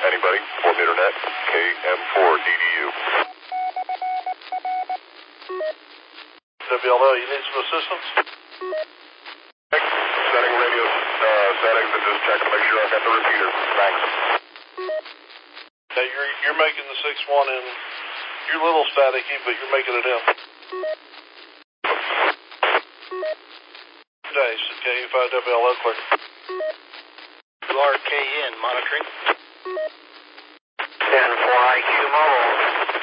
Anybody? Form internet. KM4DDU. WLO, you need some assistance? Setting radio settings and just checking to make sure I got the repeater. Thanks. Okay, you're making the 6-1 in. You're a little staticky, but you're making it in. Days, KU5WLO clear. RKN monitoring. 10-4 IQ mobile.